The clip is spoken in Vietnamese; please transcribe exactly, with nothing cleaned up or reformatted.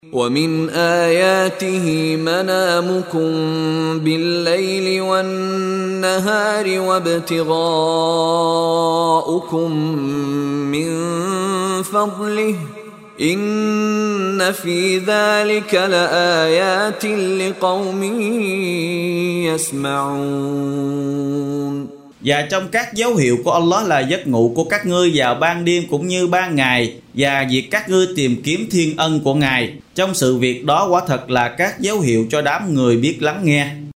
وَمِنْ آيَاتِهِ مَنَامُكُمْ بِاللَّيْلِ وَالنَّهَارِ وَابْتِغَاؤُكُمْ مِنْ فَضْلِهِ إِنَّ فِي ذَلِكَ لَآيَاتٍ لِقَوْمٍ يَسْمَعُونَ. Và trong các dấu hiệu của Allah là giấc ngủ của các ngươi vào ban đêm cũng như ban ngày, và việc các ngươi tìm kiếm thiên ân của Ngài. Trong sự việc đó quả thật là các dấu hiệu cho đám người biết lắng nghe.